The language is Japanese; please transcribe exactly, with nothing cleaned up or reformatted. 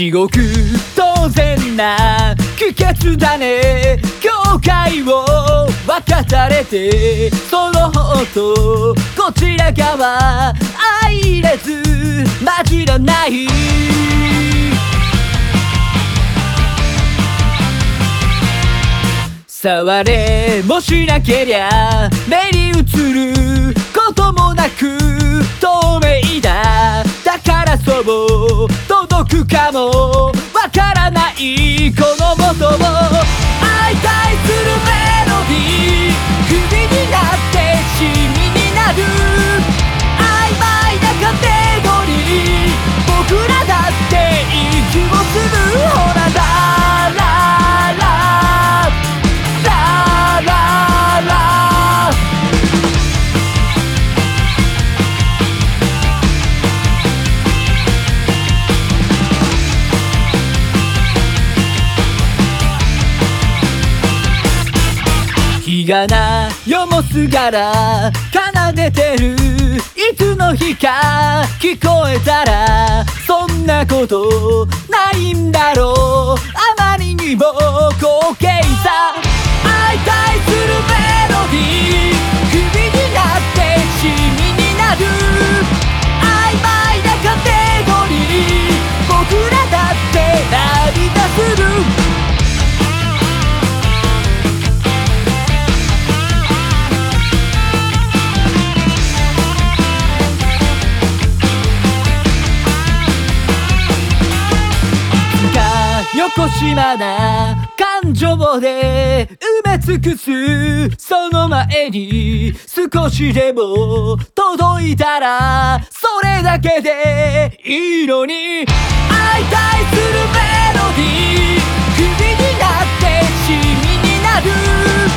地獄当然な帰結だね。境界を渡されてその方とこちら側相入れず混じらない。触れもしなけりゃ目に映ることもなく透明だ。だからそう届くかもわからないこの元を相対するメロディー。首になってシミになる曖昧なカテゴリー。僕らだって息をする。ほらララララララ。日がなよもすがら奏でてる。いつの日か聞こえたらそんなことないんだろう。あまりにも滑稽さ相対するメロディー。首になってシミになる曖昧なカテゴリー。僕らだって涙する。よこしまな感情で埋め尽くす。その前に少しでも届いたらそれだけでいいのに。相対するメロディー。首になってシミになる